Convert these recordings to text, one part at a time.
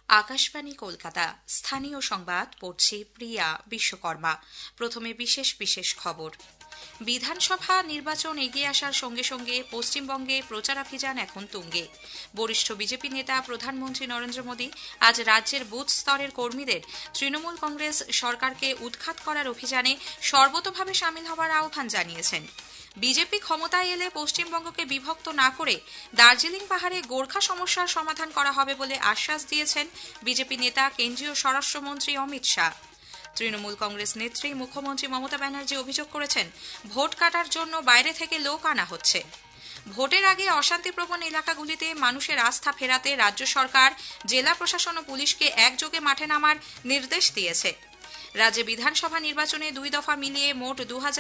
আকাশবাণী কলকাতা স্থানীয় সংবাদ পড়ছি প্রিয়া বিশ্বকর্মা। প্রথমে বিশেষ বিশেষ খবর। বিধানসভা নির্বাচন এগিয়ে আসার সঙ্গে সঙ্গে পশ্চিমবঙ্গে প্রচারাভিযান এখন তুঙ্গে। বরিষ্ঠ বিজেপি নেতা প্রধানমন্ত্রী নরেন্দ্র মোদী আজ রাজ্যের বুথ স্তরের কর্মীদের তৃণমূল কংগ্রেস সরকারকে উৎখাত করার অভিযানে সর্বতোভাবে সামিল হওয়ার আহ্বান জানিয়েছেন। বিজেপি ক্ষমতায় এলে পশ্চিমবঙ্গকে বিভক্ত না করে দার্জিলিং পাহাড়ে গোর্খা সমস্যার সমাধান করা হবে বলে আশ্বাস দিয়েছেন বিজেপি নেতা কেন্দ্রীয় স্বরাষ্ট্রমন্ত্রী অমিত শাহ। তৃণমূল কংগ্রেস নেত্রী মুখ্যমন্ত্রী মমতা ব্যানার্জি অভিযোগ করেছেন, ভোট কাটার জন্য বাইরে থেকে লোক আনা হচ্ছে। ভোটের আগে অশান্তিপ্রবণ এলাকাগুলিতে মানুষের আস্থা ফেরাতে রাজ্য সরকার জেলা প্রশাসন ও পুলিশকে একযোগে মাঠে নামার নির্দেশ দিয়েছে। রাজ্যে বিধানসভা নির্বাচনে 2 দফা মিলিয়ে মোট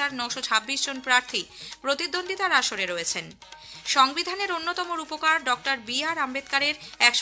2926 জন প্রার্থী প্রতিদ্বন্দ্বিতার আসরে রয়েছেন। সংবিধানের অন্যতম রূপকার ডক্টর বি.আর. আম্বেদকরের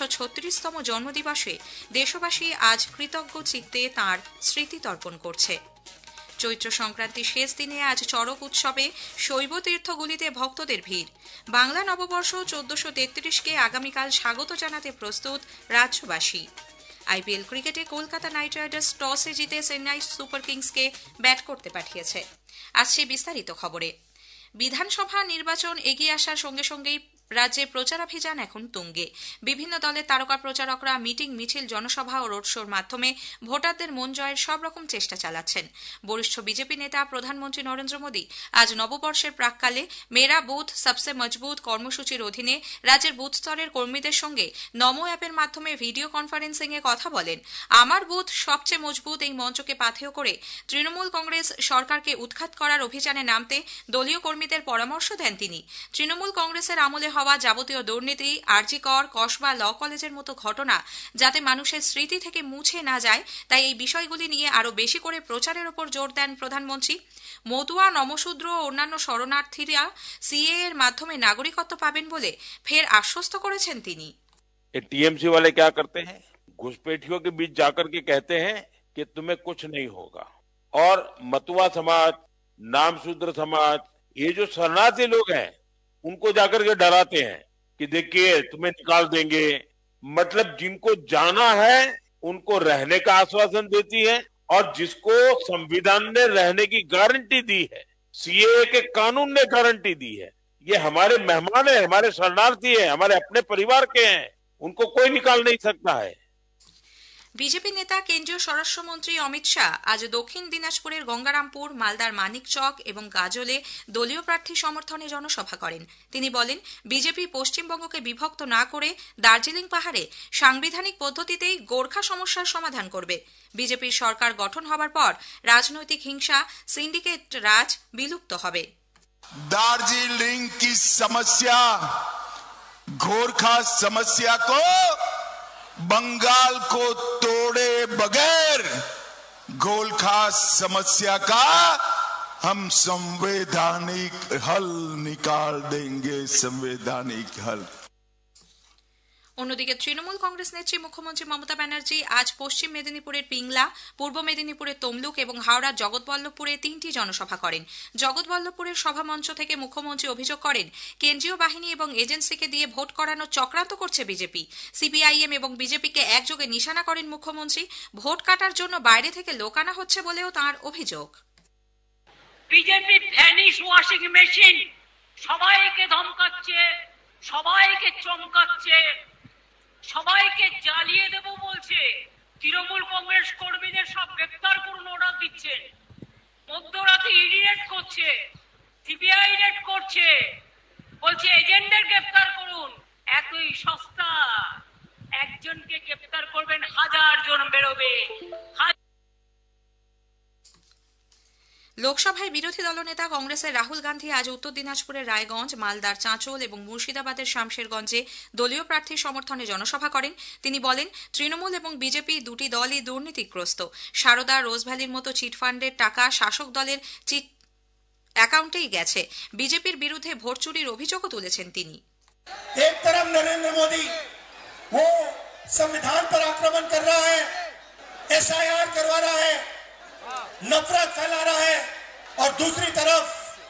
136তম জন্মদিবসে দেশবাসী আজ কৃতজ্ঞ চিত্তে তাঁর স্মৃতি তর্পণ করছে। চৈত্র সংক্রান্তির শেষ দিনে আজ চড়ক উৎসবে শৈব তীর্থগুলিতে ভক্তদের ভিড়। বাংলা নববর্ষ 1433কে আগামীকাল স্বাগত জানাতে প্রস্তুত রাজ্যবাসী। আইপিএল ক্রিকেটে কলকাতা নাইট রাইডার্স টসে জিতে চেন্নাই সুপার কিংসকে ব্যাট করতে পাঠিয়েছে। আসছে বিস্তারিত খবরে। বিধানসভা নির্বাচন এগিয়ে আসার সঙ্গে সঙ্গেই রাজ্যে প্রচারাভিযান এখন তুঙ্গে। বিভিন্ন দলের তারকা প্রচারকরা মিটিং, মিছিল, জনসভা ও রোড শোর মাধ্যমে ভোটারদের মন জয়ের সব রকম চেষ্টা চালাচ্ছেন। বরিষ্ঠ বিজেপি নেতা প্রধানমন্ত্রী নরেন্দ্র মোদী আজ নববর্ষের প্রাক্কালে মেরা বুথ সবসে মজবুত কর্মসূচির অধীনে রাজ্যের বুথ স্তরের কর্মীদের সঙ্গে নমো অ্যাপের মাধ্যমে ভিডিও কনফারেন্সিং এ কথা বলেন। আমার বুথ সবচেয়ে মজবুত এই মঞ্চকে পাথেয় করে তৃণমূল কংগ্রেস সরকারকে উৎখাত করার অভিযানে নামতে দলীয় কর্মীদের পরামর্শ দেন তিনি। তৃণমূল কংগ্রেসের আমলে হওয়া যাবতীয় দুর্নীতি, আরজি কর, কসবা ল কলেজের মতো ঘটনা যাতে মানুষের স্মৃতি থেকে মুছে না যায়, তাই এই বিষয়গুলি নিয়ে আরো বেশি করে প্রচারের উপর জোর দেন প্রধানমন্ত্রী। মতুয়া, নমশূদ্র ও অন্যান্য শরণার্থীরা সিএ এর মাধ্যমে নাগরিকত্ব পাবেন বলে ফের আশ্বস্ত করেছেন তিনি। टीएमसी वाले क्या करते हैं, घुसपैठियों के बीच जाकर के कहते हैं कि तुम्हें कुछ नहीं होगा, और मतुआ समाज, नामशूद्र समाज, ये जो शरणार्थी लोग हैं उनको जाकर के डराते हैं कि देखिए तुम्हें निकाल देंगे। मतलब जिनको जाना है उनको रहने का आश्वासन देती है, और जिसको संविधान ने रहने की गारंटी दी है, सीएए के कानून ने गारंटी दी है, ये हमारे मेहमान है, हमारे शरणार्थी है, हमारे अपने परिवार के हैं, उनको कोई निकाल नहीं सकता है। বিজেপি নেতা কেন্দ্রীয় স্বরাষ্ট্রমন্ত্রী অমিত শাহ আজ দক্ষিণ দিনাজপুরের গঙ্গারামপুর, মালদার মানিকচক এবং গাজলে দলীয় প্রার্থী সমর্থনে জনসভা করেন। তিনি বলেন, বিজেপি পশ্চিমবঙ্গকে বিভক্ত না করে দার্জিলিং পাহাড়ে সাংবিধানিক পদ্ধতিতেই গোর্খা সমস্যার সমাধান করবে। বিজেপির সরকার গঠন হবার পর রাজনৈতিক হিংসা, সিন্ডিকেট রাজ বিলুপ্ত হবে। दार्जिलिंग की समस्या, गोरखा समस्या को बंगाल को तोड़े बगैर गोरखा समस्या का हम संवैधानिक हल निकाल देंगे, संवैधानिक हल। অন্যদিকে তৃণমূল কংগ্রেস নেত্রী মুখ্যমন্ত্রী মমতা ব্যানার্জি আজ পশ্চিম মেদিনীপুরের পিংলা, পূর্ব মেদিনীপুরের তমলুক এবং হাওড়ার জগৎবল্লভপুরে 3টি জনসভা করেন। জগৎবল্লভপুরের সভামঞ্চ থেকে মুখ্যমন্ত্রী অভিযোগ করেন, কেন্দ্রীয় বাহিনী এবং এজেন্সিকে দিয়ে ভোট করানোর চক্রান্ত করছে বিজেপি। সিপিআইএম এবং বিজেপিকে একযোগে নিশানা করেন মুখ্যমন্ত্রী। ভোট কাটার জন্য বাইরে থেকে লোক আনা হচ্ছে বলেও তাঁর অভিযোগ। বিজেপি ভ্যানিশ ওয়াশিং মেশিন, সবাইকে ধমকাচ্ছে, সবাইকে চমকাচ্ছে, সবাইকে জ্বালিয়ে দেব বলছে। তৃণমূল কংগ্রেস কর্মীদের সব গ্রেফতার করুন অর্ডার দিচ্ছে। মধ্যরাতে ইডি রেড করছে, সিবিআই রেড করছে, বলছে এজেন্টদের গ্রেফতার করুন। এতই সস্তা, একজনকে গ্রেফতার করবেন, 1000 জন বেরোবে। লোকসভায় বিরোধী দলনেতা কংগ্রেসের রাহুল গান্ধী আজ উত্তর দিনাজপুরের রায়গঞ্জ, মালদার চাঁচল এবং মুর্শিদাবাদের শামশেরগঞ্জে দলীয় প্রার্থীর সমর্থনে জনসভা করেন। তিনি বলেন, তৃণমূল এবং বিজেপি দুটি দলই দুর্নীতিগ্রস্ত। সারদা, রোজভ্যালির মতো চিটফান্ডের টাকা শাসক দলের অ্যাকাউন্টেই গেছে। বিজেপির বিরুদ্ধে ভোট চুরির অভিযোগও তুলেছেন তিনি। एक तरफ नरेंद्र मोदी वो संविधान पर आक्रमण कर रहा है, एसआईआर करवा रहा है, नफरत फैला रहा है, और दूसरी तरफ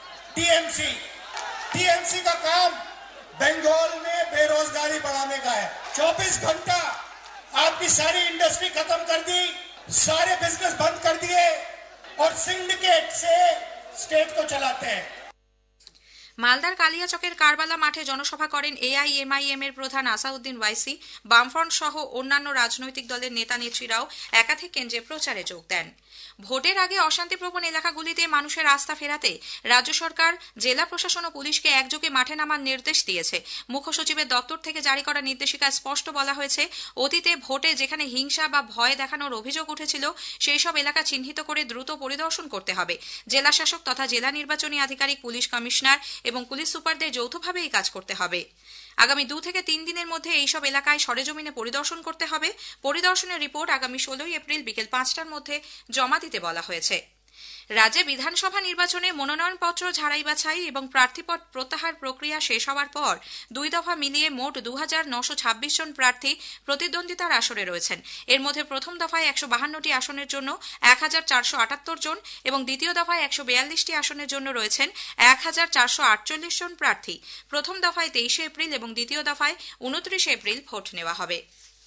टीएमसी का काम बंगाल में बेरोजगारी बढ़ाने का है। 24 घंटा आपकी सारी इंडस्ट्री खत्म कर दी, सारे बिजनेस बंद कर दिए और सिंडिकेट से स्टेट को चलाते हैं। মালদার কালিয়াচকের কারবালা মাঠে জনসভা করেন এআইএমআইএম এর প্রধান আসাউদ্দিন ওয়াইসি। বামফ্রন্ট সহ অন্যান্য রাজনৈতিক দলের নেতা নেত্রীরাও একাধিক কেন্দ্রে প্রচারে যোগ দেন। ভোটের আগে অশান্তিপ্রবণ এলাকাগুলিতে মানুষের আস্থা ফেরাতে রাজ্য সরকার, জেলা প্রশাসন ও পুলিশকে একযোগে মাঠে নামার নির্দেশ দিয়েছে। মুখ্য সচিবের দপ্তর থেকে জারি করা নির্দেশিকায় স্পষ্ট বলা হয়েছে, অতীতে ভোটে যেখানে হিংসা বা ভয় দেখানোর অভিযোগ উঠেছিল সেই সব এলাকা চিহ্নিত করে দ্রুত পরিদর্শন করতে হবে। জেলা শাসক তথা জেলা নির্বাচনী আধিকারিক, পুলিশ কমিশনার এবং পুলিশ সুপারদের যৌথভাবে এই কাজ করতে হবে। আগামী 2 থেকে 3 দিনের মধ্যে এইসব এলাকায় সরেজমিনে পরিদর্শন করতে হবে। পরিদর্শনের রিপোর্ট আগামী 16 এপ্রিল বিকেল 5টার মধ্যে জমা দিতে বলা হয়েছে। রাজ্যে বিধানসভা নির্বাচনে মনোনয়নপত্র ঝাড়াই বাছাই এবং প্রার্থীপদ প্রত্যাহার প্রক্রিয়া শেষ হওয়ার পর 2 দফা মিলিয়ে মোট 2926 জন প্রার্থী প্রতিদ্বন্দ্বিতার আসরে রয়েছেন। এর মধ্যে প্রথম দফায় 152টি আসনের জন্য 1478 জন এবং দ্বিতীয় দফায় 142টি আসনের জন্য রয়েছেন 1448 জন প্রার্থী। প্রথম দফায় 23 এপ্রিল এবং দ্বিতীয় দফায় 29 এপ্রিল ভোট নেওয়া হবে।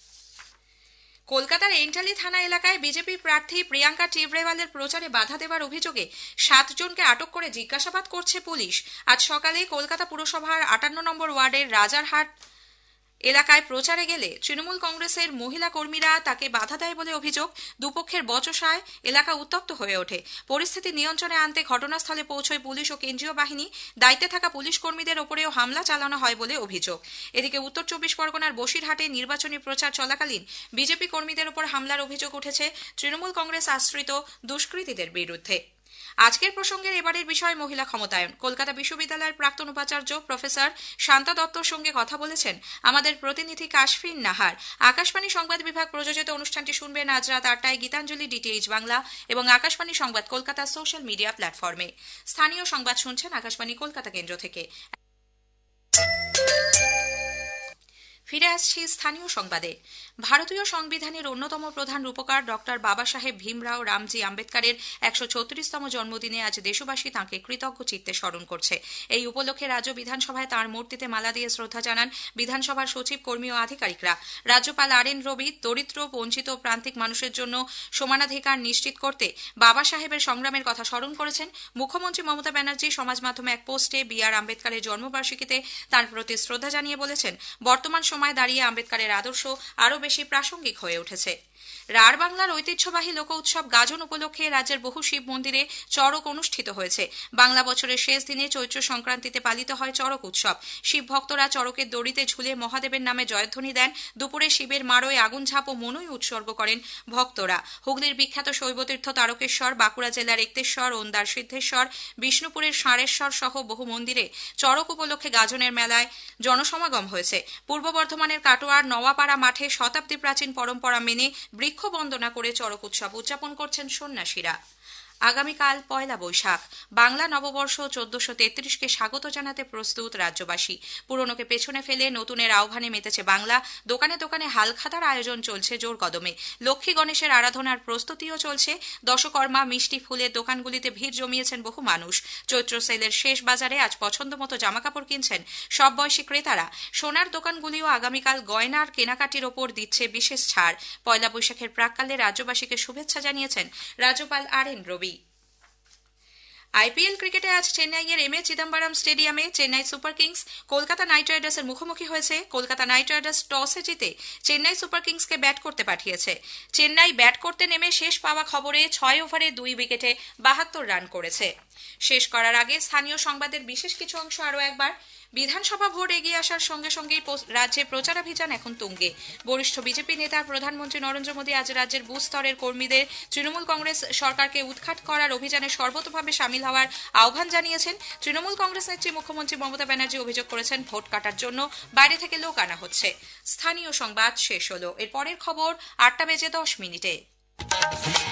কলকাতার এন্টালি থানা এলাকায় বিজেপি প্রার্থী প্রিয়াঙ্কা টিব্রেওয়ালের প্রচারে বাধা দেওয়ার অভিযোগে 7 জনকে আটক করে জিজ্ঞাসাবাদ করছে পুলিশ। আজ সকালে কলকাতা পুরসভার 58 নম্বর ওয়ার্ডের রাজারহাট এলাকায় প্রচারে গেলে তৃণমূল কংগ্রেসের মহিলা কর্মীরা তাকে বাধা দেয় বলে অভিযোগ। দুপক্ষের বচসায় এলাকা উত্তপ্ত হয়ে ওঠে। পরিস্থিতি নিয়ন্ত্রণে আনতে ঘটনাস্থলে পৌঁছয় পুলিশ ও কেন্দ্রীয় বাহিনী। দায়িত্বে থাকা পুলিশ কর্মীদের ওপরেও হামলা চালানো হয় বলে অভিযোগ। এদিকে উত্তর 24 পরগনার বসিরহাটে নির্বাচনী প্রচার চলাকালীন বিজেপি কর্মীদের ওপর হামলার অভিযোগ উঠেছে তৃণমূল কংগ্রেস আশ্রিত দুষ্কৃতীদের বিরুদ্ধে। আজকের প্রসঙ্গের এবারের বিষয় মহিলা ক্ষমতায়ন। কলকাতা বিশ্ববিদ্যালয়ের প্রাক্তন উপাচার্য প্রফেসর শান্তা দত্তর সঙ্গে কথা বলেছেন আমাদের প্রতিনিধি কাশফিন নাহার। আকাশবাণী সংবাদ বিভাগ প্রযোজিত অনুষ্ঠানটি শুনবেন আজ রাত 8টায় গীতাঞ্জলি ডিটিএইচ বাংলা এবং আকাশবাণী সংবাদ কলকাতা সোশ্যাল মিডিয়া প্ল্যাটফর্মে। স্থানীয় সংবাদ শুনছেন আকাশবাণী কলকাতা কেন্দ্র থেকে। ফিরে আসছি স্থানীয় সংবাদে। ভারতীয় সংবিধানের অন্যতম প্রধান রূপকার ডক্টর বাবা সাহেব ভীমরাও রামজি আম্বেদকরের 136তম জন্মদিনে আজ দেশবাসী তাঁকে কৃতজ্ঞ চিত্তে স্মরণ করছে। এই উপলক্ষে রাজ্য বিধানসভায় তাঁর মূর্তিতে মালা দিয়ে শ্রদ্ধা জানান বিধানসভার সচিব, কর্মী ও আধিকারিকরা। রাজ্যপাল আর.এন. রবি দরিদ্র, বঞ্চিত, প্রান্তিক মানুষের জন্য সমানাধিকার নিশ্চিত করতে বাবা সাহেবের সংগ্রামের কথা স্মরণ করেছেন। মুখ্যমন্ত্রী মমতা ব্যানার্জি সমাজ মাধ্যমে এক পোস্টে বি.আর. আম্বেদকরের জন্মবার্ষিকীতে তাঁর প্রতি শ্রদ্ধা জানিয়ে বলেছেন, বর্তমান সময় দাঁড়িয়ে আম্বেদকরের আদর্শ আরও বেশি প্রাসঙ্গিক হয়ে উঠেছে। রাঢ় বাংলার ঐতিহ্যবাহী লোক উৎসব গাজন উপলক্ষে রাজ্যের বহু শিব মন্দিরে চড়ক অনুষ্ঠিত হয়েছে। বাংলা বছরের শেষ দিনে চৈত্র সংক্রান্তিতে পালিত হয় চড়ক উৎসব। শিব ভক্তরা চড়কের দড়িতে ঝুলে মহাদেবের নামে জয়ধ্বনি দেন। দুপুরে শিবের মারোয় আগুন ঝাঁপ ও মনুই উৎসর্গ করেন ভক্তরা। হুগলির বিখ্যাত শৈবতীর্থ তারকেশ্বর, বাঁকুড়া জেলার একতেশ্বর, ওন্দার সিদ্ধেশ্বর, বিষ্ণুপুরের ষাঁড়েশ্বর সহ বহু মন্দিরে চড়ক উপলক্ষে গাজনের মেলায় জনসমাগম হয়েছে। পূর্ব বর্ধমানের কাটোয়ার নওয়াপাড়া মাঠে শতাব্দী প্রাচীন পরম্পরা মেনে বৃক্ষ বন্দনা করে চড়ক উৎসব উদযাপন করছেন সন্ন্যাসীরা। আগামীকাল পয়লা বৈশাখ। বাংলা নববর্ষ 1433কে স্বাগত জানাতে প্রস্তুত রাজ্যবাসী। পুরনোকে পেছনে ফেলে নতুনের আহ্বানে মেতেছে বাংলা। দোকানে দোকানে হালখাতার আয়োজন চলছে জোর কদমে। লক্ষ্মী গণেশের আরাধনার প্রস্তুতিও চলছে। দশকর্মা, মিষ্টি, ফুলের দোকানগুলিতে ভিড় জমিয়েছেন বহু মানুষ। চৈত্র সেলের শেষ বাজারে আজ পছন্দ মতো জামাকাপড় কিনছেন সব বয়সী ক্রেতারা। সোনার দোকানগুলিও আগামীকাল গয়নার কেনাকাটির ওপর দিচ্ছে বিশেষ ছাড়। পয়লা বৈশাখের প্রাক্কালে রাজ্যবাসীকে শুভেচ্ছা জানিয়েছেন রাজ্যপাল আর.এন. রবি। আইপিএল ক্রিকেটে আজ চেন্নাইয়ের এম.এ. চিদম্বরম স্টেডিয়ামে Chennai super kings Kolkata knight রাইডার্সের মুখোমুখি হয়েছে। কলকাতা নাইট রাইডার্স টসে জিতে চেন্নাই সুপার কিংসকে ব্যাট করতে পাঠিয়েছে। চেন্নাই ব্যাট করতে নেমে শেষ পাওয়া খবরে 6 ওভারে 2 উইকেটে 72 রান করেছে। শেষ করার আগে স্থানীয় সংবাদের বিশেষ কিছু অংশ আরও একবার। বিধানসভা ভোট এগিয়ে আসার সঙ্গে সঙ্গেই রাজ্যে প্রচারাভিযান এখন তুঙ্গে। বরিষ্ঠ বিজেপি নেতা প্রধানমন্ত্রী নরেন্দ্র মোদী আজ রাজ্যের বুথ স্তরের কর্মীদের তৃণমূল কংগ্রেস সরকারকে উৎখাত করার অভিযানে সর্বতোভাবে সামিল হওয়ার আহ্বান জানিয়েছেন। তৃণমূল কংগ্রেস নেত্রী মুখ্যমন্ত্রী মমতা ব্যানার্জি অভিযোগ করেছেন, ভোট কাটার জন্য বাইরে থেকে লোক আনা হচ্ছে। স্থানীয় সংবাদ শেষ হলো। এর পরের খবর 8টা বেজে 10 মিনিটে।